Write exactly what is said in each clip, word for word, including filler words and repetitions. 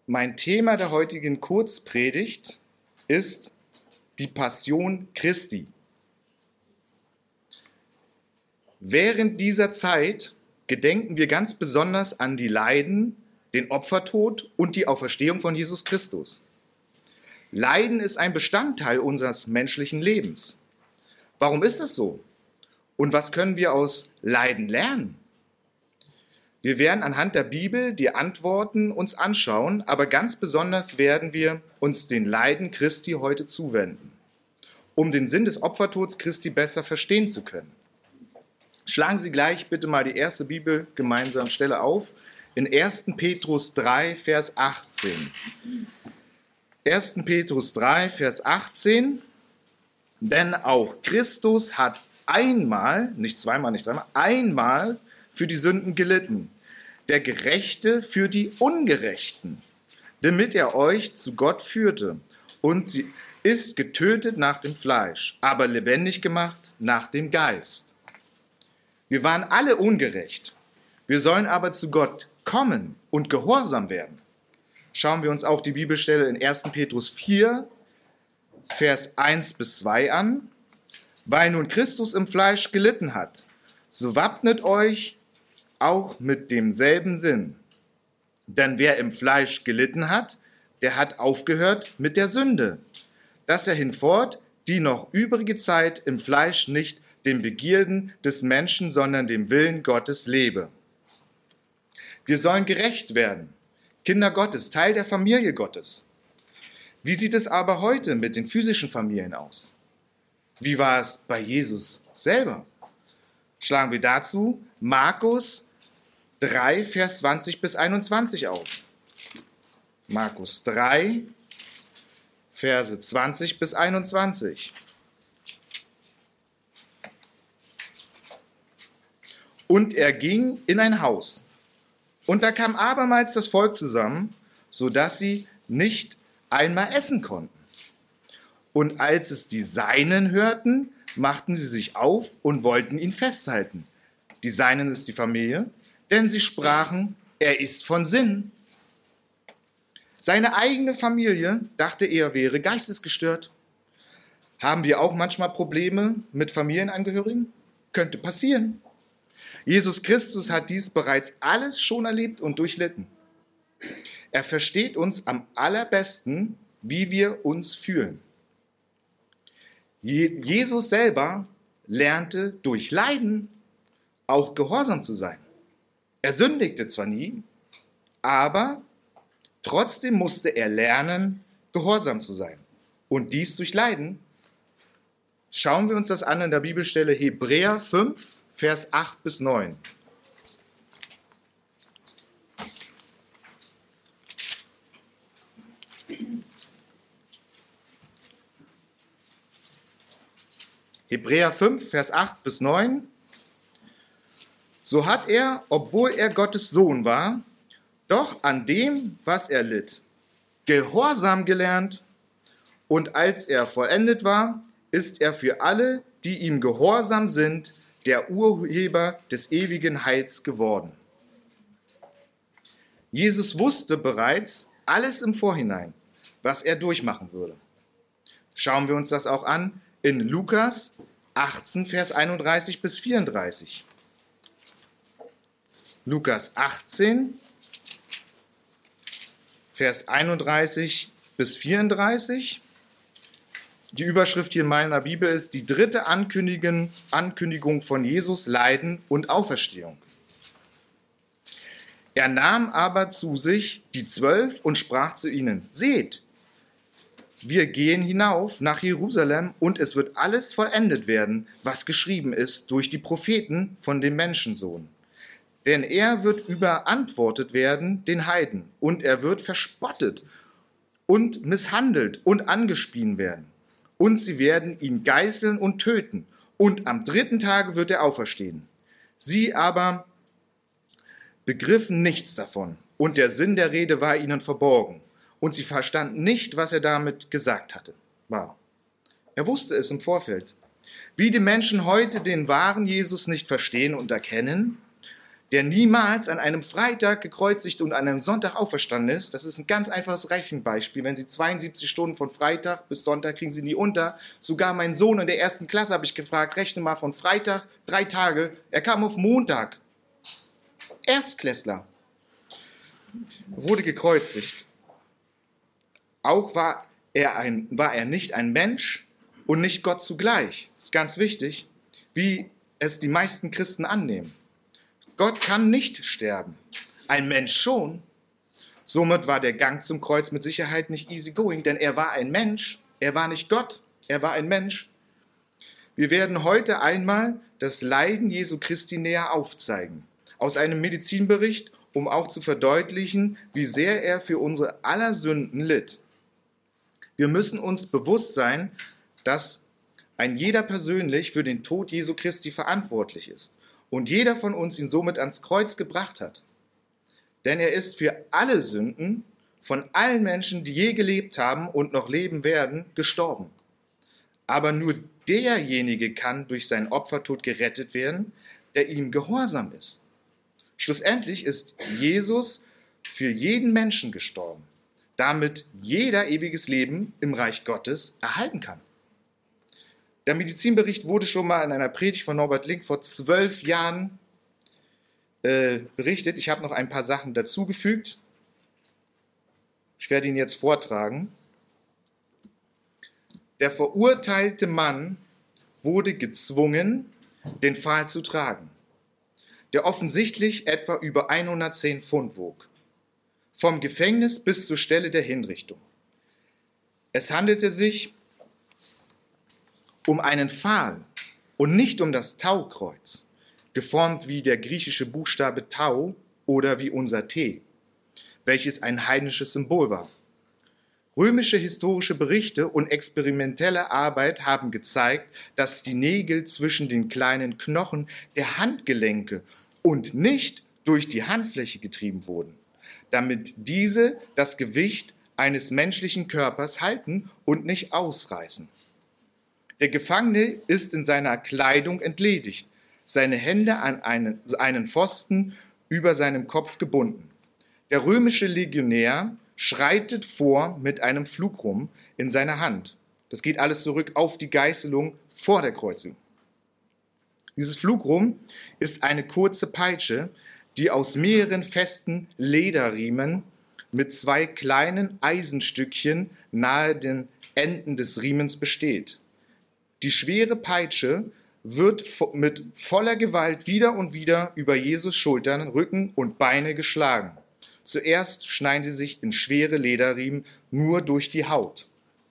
Mein Thema der heutigen Kurzpredigt ist die Passion Christi. Während dieser Zeit gedenken wir ganz besonders an die Leiden, den Opfertod und die Auferstehung von Jesus Christus. Leiden ist ein Bestandteil unseres menschlichen Lebens. Warum ist das so? Und was können wir aus Leiden lernen? Wir werden anhand der Bibel die Antworten uns anschauen, aber ganz besonders werden wir uns den Leiden Christi heute zuwenden, um den Sinn des Opfertods Christi besser verstehen zu können. Schlagen Sie gleich bitte mal die erste Bibel gemeinsam Stelle auf, in ersten Petrus drei, Vers achtzehn. ersten Petrus drei, Vers achtzehn. Denn auch Christus hat einmal, nicht zweimal, nicht dreimal, einmal für die Sünden gelitten, der Gerechte für die Ungerechten, damit er euch zu Gott führte. Und sie ist getötet nach dem Fleisch, aber lebendig gemacht nach dem Geist. Wir waren alle ungerecht. Wir sollen aber zu Gott kommen und gehorsam werden. Schauen wir uns auch die Bibelstelle in ersten Petrus vier, Vers eins bis zwei an. Weil nun Christus im Fleisch gelitten hat, so wappnet euch auch mit demselben Sinn. Denn wer im Fleisch gelitten hat, der hat aufgehört mit der Sünde, dass er hinfort die noch übrige Zeit im Fleisch nicht den Begierden des Menschen, sondern dem Willen Gottes lebe. Wir sollen gerecht werden, Kinder Gottes, Teil der Familie Gottes. Wie sieht es aber heute mit den physischen Familien aus? Wie war es bei Jesus selber? Schlagen wir dazu Markus drei, Vers zwanzig bis einundzwanzig auf. Markus drei, Verse zwanzig bis einundzwanzig. Und er ging in ein Haus, und da kam abermals das Volk zusammen, so dass sie nicht einmal essen konnten. Und als es die Seinen hörten, machten sie sich auf und wollten ihn festhalten. Die Seinen ist die Familie, denn sie sprachen, er ist von Sinn. Seine eigene Familie dachte, er wäre geistesgestört. Haben wir auch manchmal Probleme mit Familienangehörigen? Könnte passieren. Jesus Christus hat dies bereits alles schon erlebt und durchlitten. Er versteht uns am allerbesten, wie wir uns fühlen. Jesus selber lernte durch Leiden auch gehorsam zu sein. Er sündigte zwar nie, aber trotzdem musste er lernen, gehorsam zu sein. Und dies durch Leiden. Schauen wir uns das an in der Bibelstelle Hebräer fünf, Vers acht bis neun. Hebräer fünf, Vers acht bis neun. So hat er, obwohl er Gottes Sohn war, doch an dem, was er litt, Gehorsam gelernt, und als er vollendet war, ist er für alle, die ihm gehorsam sind, der Urheber des ewigen Heils geworden. Jesus wusste bereits alles im Vorhinein, was er durchmachen würde. Schauen wir uns das auch an in Lukas achtzehn, Vers einunddreißig bis vierunddreißig. Lukas achtzehn, Vers einunddreißig bis vierunddreißig. Die Überschrift hier in meiner Bibel ist die dritte Ankündigung, Ankündigung von Jesus Leiden und Auferstehung. Er nahm aber zu sich die Zwölf und sprach zu ihnen, seht, wir gehen hinauf nach Jerusalem und es wird alles vollendet werden, was geschrieben ist durch die Propheten von dem Menschensohn. Denn er wird überantwortet werden den Heiden und er wird verspottet und misshandelt und angespien werden. Und sie werden ihn geißeln und töten. Und am dritten Tage wird er auferstehen. Sie aber begriffen nichts davon. Und der Sinn der Rede war ihnen verborgen. Und sie verstanden nicht, was er damit gesagt hatte. War. Er wusste es im Vorfeld. Wie die Menschen heute den wahren Jesus nicht verstehen und erkennen, der niemals an einem Freitag gekreuzigt und an einem Sonntag auferstanden ist. Das ist ein ganz einfaches Rechenbeispiel. Wenn Sie zweiundsiebzig Stunden von Freitag bis Sonntag kriegen Sie nie unter. Sogar mein Sohn in der ersten Klasse habe ich gefragt, rechne mal von Freitag, drei Tage. Er kam auf Montag. Erstklässler. Wurde gekreuzigt. Auch war er, ein, war er nicht ein Mensch und nicht Gott zugleich. Das ist ganz wichtig, wie es die meisten Christen annehmen. Gott kann nicht sterben, ein Mensch schon. Somit war der Gang zum Kreuz mit Sicherheit nicht easy going, denn er war ein Mensch, er war nicht Gott, er war ein Mensch. Wir werden heute einmal das Leiden Jesu Christi näher aufzeigen, aus einem Medizinbericht, um auch zu verdeutlichen, wie sehr er für unsere aller Sünden litt. Wir müssen uns bewusst sein, dass ein jeder persönlich für den Tod Jesu Christi verantwortlich ist. Und jeder von uns ihn somit ans Kreuz gebracht hat. Denn er ist für alle Sünden von allen Menschen, die je gelebt haben und noch leben werden, gestorben. Aber nur derjenige kann durch seinen Opfertod gerettet werden, der ihm gehorsam ist. Schlussendlich ist Jesus für jeden Menschen gestorben, damit jeder ewiges Leben im Reich Gottes erhalten kann. Der Medizinbericht wurde schon mal in einer Predigt von Norbert Link vor zwölf Jahren äh, berichtet. Ich habe noch ein paar Sachen dazugefügt. Ich werde ihn jetzt vortragen. Der verurteilte Mann wurde gezwungen, den Pfahl zu tragen, der offensichtlich etwa über hundertzehn Pfund wog, vom Gefängnis bis zur Stelle der Hinrichtung. Es handelte sich um einen Pfahl und nicht um das Taukreuz, geformt wie der griechische Buchstabe Tau oder wie unser T, welches ein heidnisches Symbol war. Römische historische Berichte und experimentelle Arbeit haben gezeigt, dass die Nägel zwischen den kleinen Knochen der Handgelenke und nicht durch die Handfläche getrieben wurden, damit diese das Gewicht eines menschlichen Körpers halten und nicht ausreißen. Der Gefangene ist in seiner Kleidung entledigt, seine Hände an einen, einen Pfosten über seinem Kopf gebunden. Der römische Legionär schreitet vor mit einem Flugrum in seiner Hand. Das geht alles zurück auf die Geißelung vor der Kreuzigung. Dieses Flugrum ist eine kurze Peitsche, die aus mehreren festen Lederriemen mit zwei kleinen Eisenstückchen nahe den Enden des Riemens besteht. Die schwere Peitsche wird mit voller Gewalt wieder und wieder über Jesus Schultern, Rücken und Beine geschlagen. Zuerst schneiden sie sich in schwere Lederriemen nur durch die Haut.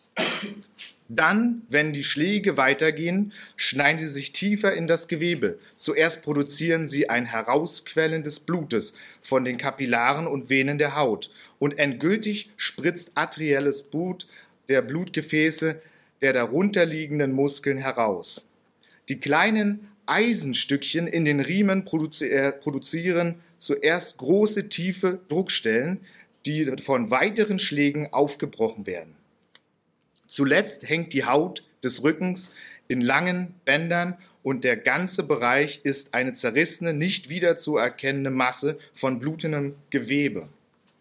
Dann, wenn die Schläge weitergehen, schneiden sie sich tiefer in das Gewebe. Zuerst produzieren sie ein Herausquellen des Blutes von den Kapillaren und Venen der Haut. Und endgültig spritzt arterielles Blut der Blutgefäße der darunterliegenden Muskeln heraus. Die kleinen Eisenstückchen in den Riemen produzieren zuerst große, tiefe Druckstellen, die von weiteren Schlägen aufgebrochen werden. Zuletzt hängt die Haut des Rückens in langen Bändern und der ganze Bereich ist eine zerrissene, nicht wiederzuerkennende Masse von blutendem Gewebe.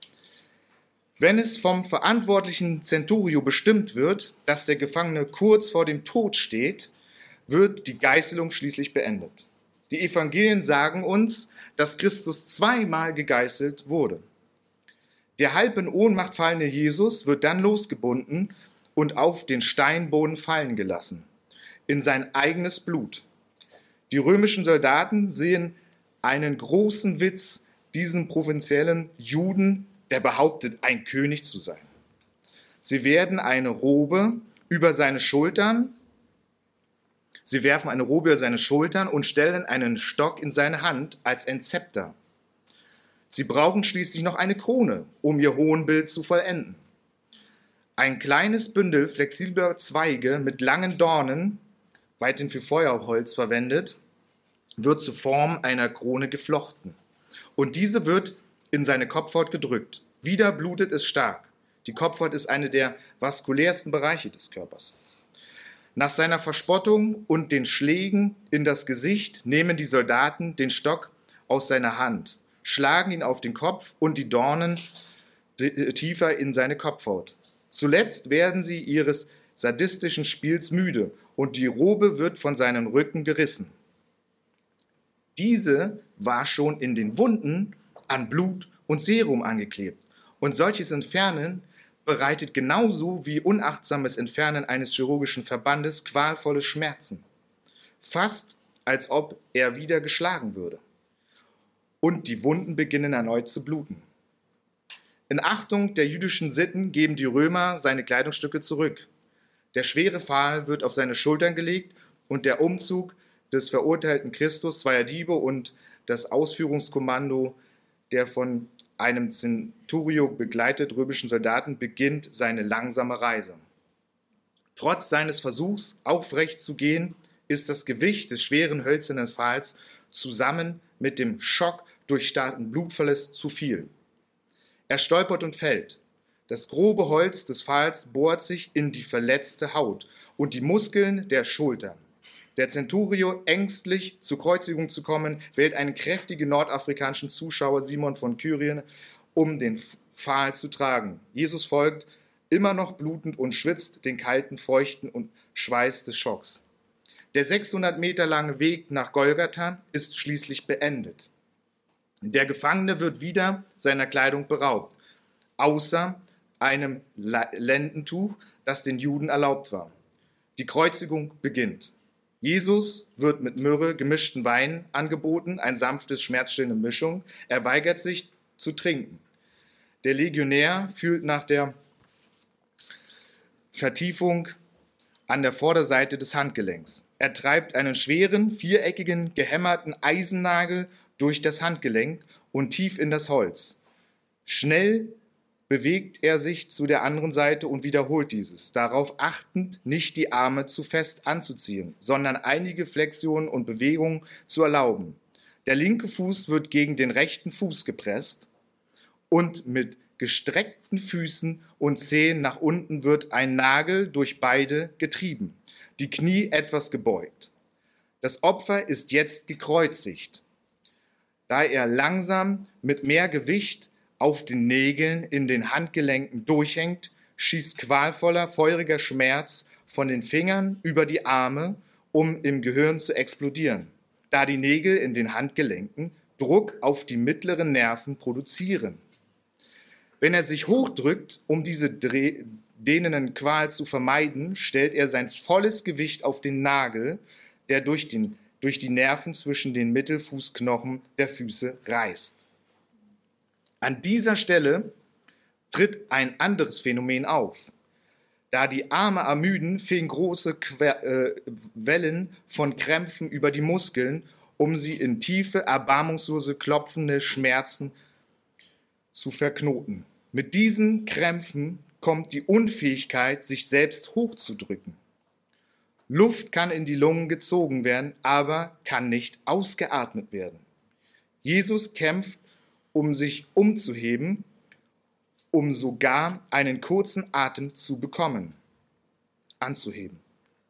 Wenn es vom verantwortlichen Centurio bestimmt wird, dass der Gefangene kurz vor dem Tod steht, wird die Geißelung schließlich beendet. Die Evangelien sagen uns, dass Christus zweimal gegeißelt wurde. Der halb in Ohnmacht fallende Jesus wird dann losgebunden und auf den Steinboden fallen gelassen, in sein eigenes Blut. Die römischen Soldaten sehen einen großen Witz, diesen provinziellen Juden, der behauptet, ein König zu sein. Sie werden eine Robe über seine Schultern, sie werfen eine Robe über seine Schultern und stellen einen Stock in seine Hand als ein Zepter. Sie brauchen schließlich noch eine Krone, um ihr Hohenbild zu vollenden. Ein kleines Bündel flexibler Zweige mit langen Dornen, weithin für Feuerholz verwendet, wird zur Form einer Krone geflochten. Und diese wird in seine Kopfhaut gedrückt. Wieder blutet es stark. Die Kopfhaut ist eine der vaskulärsten Bereiche des Körpers. Nach seiner Verspottung und den Schlägen in das Gesicht nehmen die Soldaten den Stock aus seiner Hand, schlagen ihn auf den Kopf und die Dornen tiefer in seine Kopfhaut. Zuletzt werden sie ihres sadistischen Spiels müde und die Robe wird von seinem Rücken gerissen. Diese war schon in den Wunden an Blut und Serum angeklebt. Und solches Entfernen bereitet genauso wie unachtsames Entfernen eines chirurgischen Verbandes qualvolle Schmerzen. Fast als ob er wieder geschlagen würde. Und die Wunden beginnen erneut zu bluten. In Achtung der jüdischen Sitten geben die Römer seine Kleidungsstücke zurück. Der schwere Pfahl wird auf seine Schultern gelegt und der Umzug des verurteilten Christus, zweier Diebe und das Ausführungskommando der von einem Centurio begleitet römischen Soldaten beginnt seine langsame Reise. Trotz seines Versuchs, aufrecht zu gehen, ist das Gewicht des schweren hölzernen Pfahls zusammen mit dem Schock durch starken Blutverlust zu viel. Er stolpert und fällt. Das grobe Holz des Pfahls bohrt sich in die verletzte Haut und die Muskeln der Schultern. Der Centurio, ängstlich zur Kreuzigung zu kommen, wählt einen kräftigen nordafrikanischen Zuschauer, Simon von Kyrene, um den Pfahl zu tragen. Jesus folgt, immer noch blutend und schwitzt den kalten, feuchten und Schweiß des Schocks. Der sechshundert Meter lange Weg nach Golgatha ist schließlich beendet. Der Gefangene wird wieder seiner Kleidung beraubt, außer einem Lendentuch, das den Juden erlaubt war. Die Kreuzigung beginnt. Jesus wird mit Myrrhe gemischten Wein angeboten, ein sanftes, schmerzstillende Mischung. Er weigert sich zu trinken. Der Legionär fühlt nach der Vertiefung an der Vorderseite des Handgelenks. Er treibt einen schweren, viereckigen, gehämmerten Eisennagel durch das Handgelenk und tief in das Holz. Schnell bewegt er sich zu der anderen Seite und wiederholt dieses, darauf achtend, nicht die Arme zu fest anzuziehen, sondern einige Flexionen und Bewegungen zu erlauben. Der linke Fuß wird gegen den rechten Fuß gepresst und mit gestreckten Füßen und Zehen nach unten wird ein Nagel durch beide getrieben, die Knie etwas gebeugt. Das Opfer ist jetzt gekreuzigt, da er langsam mit mehr Gewicht auf den Nägeln in den Handgelenken durchhängt, schießt qualvoller, feuriger Schmerz von den Fingern über die Arme, um im Gehirn zu explodieren, da die Nägel in den Handgelenken Druck auf die mittleren Nerven produzieren. Wenn er sich hochdrückt, um diese dehnenden Qual zu vermeiden, stellt er sein volles Gewicht auf den Nagel, der durch, den, durch die Nerven zwischen den Mittelfußknochen der Füße reißt. An dieser Stelle tritt ein anderes Phänomen auf. Da die Arme ermüden, fegen große Que- äh, Wellen von Krämpfen über die Muskeln, um sie in tiefe, erbarmungslose, klopfende Schmerzen zu verknoten. Mit diesen Krämpfen kommt die Unfähigkeit, sich selbst hochzudrücken. Luft kann in die Lungen gezogen werden, aber kann nicht ausgeatmet werden. Jesus kämpft, um sich umzuheben, um sogar einen kurzen Atem zu bekommen, anzuheben.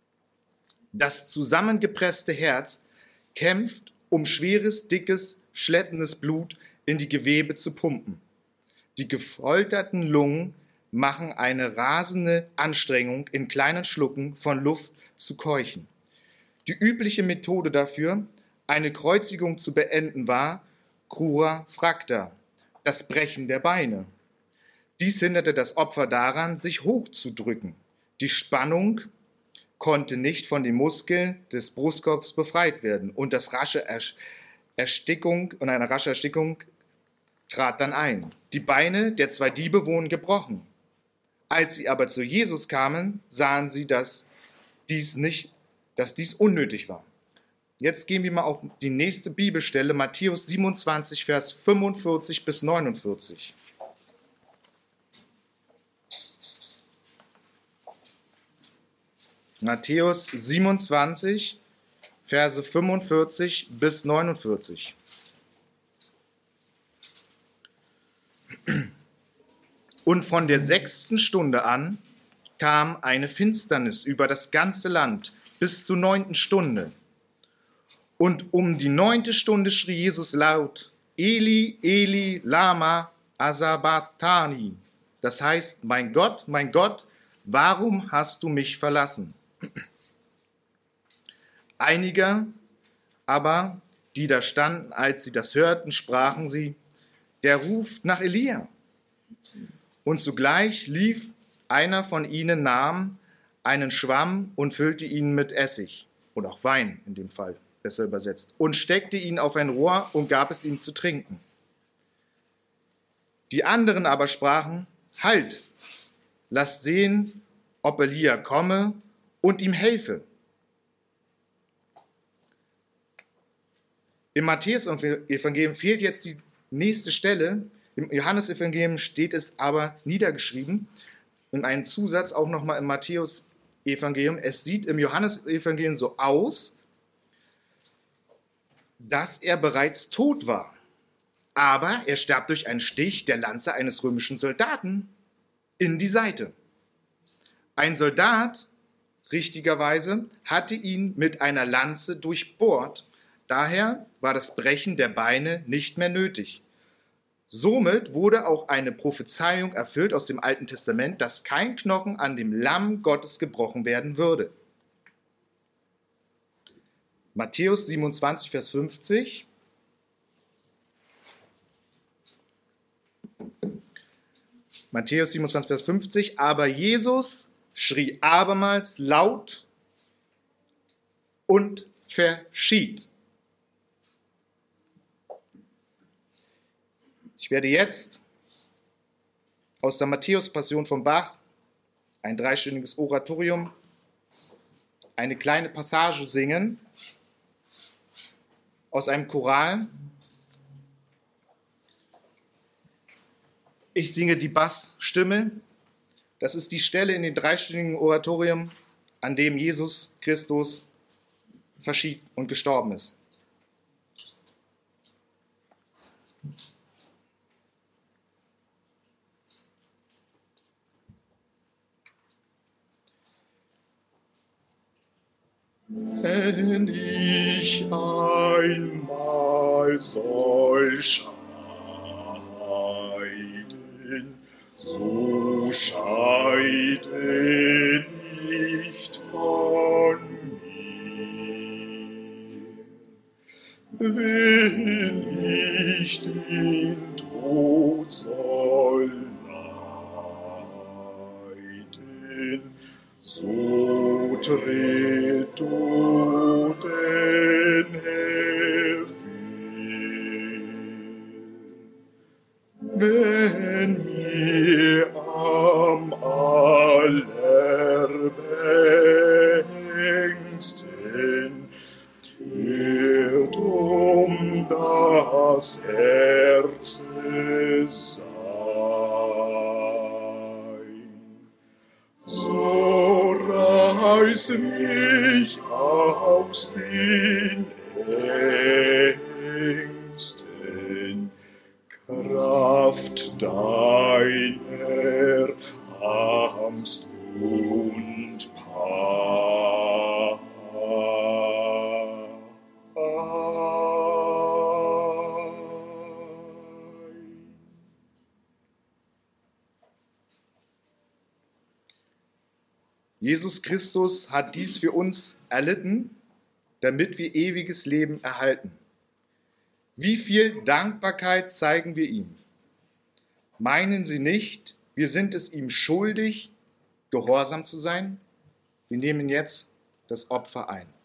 Das zusammengepresste Herz kämpft, um schweres, dickes, schleppendes Blut in die Gewebe zu pumpen. Die gefolterten Lungen machen eine rasende Anstrengung, in kleinen Schlucken von Luft zu keuchen. Die übliche Methode dafür, eine Kreuzigung zu beenden, war Crura fracta, das Brechen der Beine. Dies hinderte das Opfer daran, sich hochzudrücken. Die Spannung konnte nicht von den Muskeln des Brustkorbs befreit werden und das rasche Erstickung und eine rasche Erstickung trat dann ein. Die Beine der zwei Diebe wurden gebrochen. Als sie aber zu Jesus kamen, sahen sie, dass dies nicht, dass dies unnötig war. Jetzt gehen wir mal auf die nächste Bibelstelle, Matthäus siebenundzwanzig, Vers fünfundvierzig bis neunundvierzig. Matthäus siebenundzwanzig, Verse fünfundvierzig bis neunundvierzig. Und von der sechsten Stunde an kam eine Finsternis über das ganze Land bis zur neunten Stunde. Und um die neunte Stunde schrie Jesus laut, Eli, Eli, lama asabachthani. Das heißt, mein Gott, mein Gott, warum hast du mich verlassen? Einige aber, die da standen, als sie das hörten, sprachen sie, der ruft nach Elia. Und sogleich lief einer von ihnen, nahm einen Schwamm und füllte ihn mit Essig, oder auch Wein in dem Fall, besser übersetzt, und steckte ihn auf ein Rohr und gab es ihm zu trinken. Die anderen aber sprachen, halt, lasst sehen, ob Elia komme und ihm helfe. Im Matthäus-Evangelium fehlt jetzt die nächste Stelle. Im Johannes-Evangelium steht es aber niedergeschrieben. Und einen Zusatz auch nochmal im Matthäus-Evangelium. Es sieht im Johannes-Evangelium so aus, dass er bereits tot war. Aber er starb durch einen Stich der Lanze eines römischen Soldaten in die Seite. Ein Soldat, richtigerweise, hatte ihn mit einer Lanze durchbohrt. Daher war das Brechen der Beine nicht mehr nötig. Somit wurde auch eine Prophezeiung erfüllt aus dem Alten Testament, dass kein Knochen an dem Lamm Gottes gebrochen werden würde. Matthäus siebenundzwanzig, Vers fünfzig. Matthäus siebenundzwanzig, Vers fünfzig. Aber Jesus schrie abermals laut und verschied. Ich werde jetzt aus der Matthäus-Passion von Bach, ein dreistündiges Oratorium, eine kleine Passage singen aus einem Choral. Ich singe die Bassstimme. Das ist die Stelle in dem dreistündigen Oratorium, an dem Jesus Christus verschied und gestorben ist. Wenn ich einmal soll scheiden, so scheide nicht von mir. Wenn ich den Tod soll leiden, so tritt du den Herr wenn mir am allerbängsten wird um das Herz sein. So reiß mich aus den Ängsten, Kraft deiner Angst und Pein. Jesus Christus hat dies für uns erlitten, damit wir ewiges Leben erhalten. Wie viel Dankbarkeit zeigen wir ihm? Meinen Sie nicht, wir sind es ihm schuldig, gehorsam zu sein? Wir nehmen jetzt das Opfer ein.